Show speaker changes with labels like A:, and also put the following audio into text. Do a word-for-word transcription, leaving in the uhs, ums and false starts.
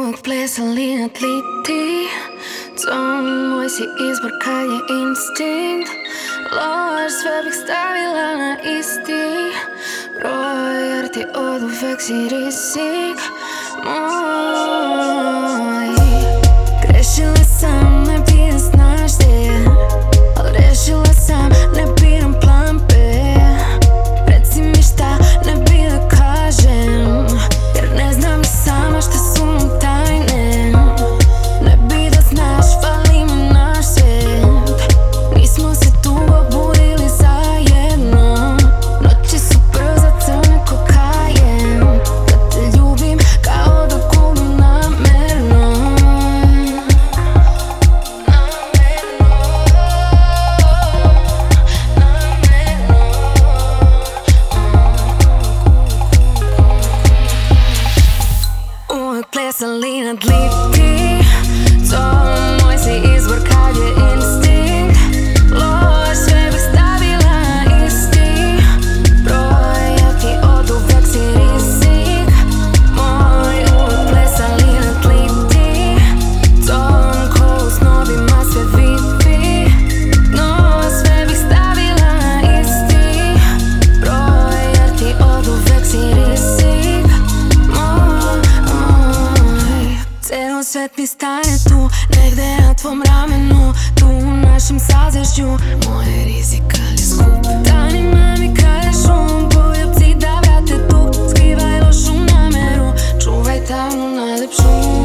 A: Uvijek plesali na tli ti. Ton moj si izbor kad je instinkt. Lož sve bih stavila na isti broj, jer ti oduvek si rizik moj. Grešila sam, ne biram znaš gdje, al rešila sam, ne biram plan B. Reci mi šta ne bi da kažem, jer ne znam ni sama šta su nam tajne. Ne bi da znaš, fali mi naš svijet. Nismo se dugo budili zajedno. Noći su brzo crne ko kajen. Da te ljubim kao da gubim namerno. Namerno, namerno. Uvijek plesali na tli ti. Ton moj si izbor kad je instinkt. Lož sve bih stavila na isti broj, jer ti oduvek si rizik moj. Uvijek plesali na tli ti. Ton ko u snovima sve vidi. No sve bih stavila na isti broj, jer ti oduvek si rizik moj. Ceo svet mi stane tu, negde na tvom ramenu, tu u našem sazvežđu. Moje rizik ali skup. Danima mi kažu, poljubci da vrate dug. Skrivaj lošu nameru, čuvaj tamnu najlepšu.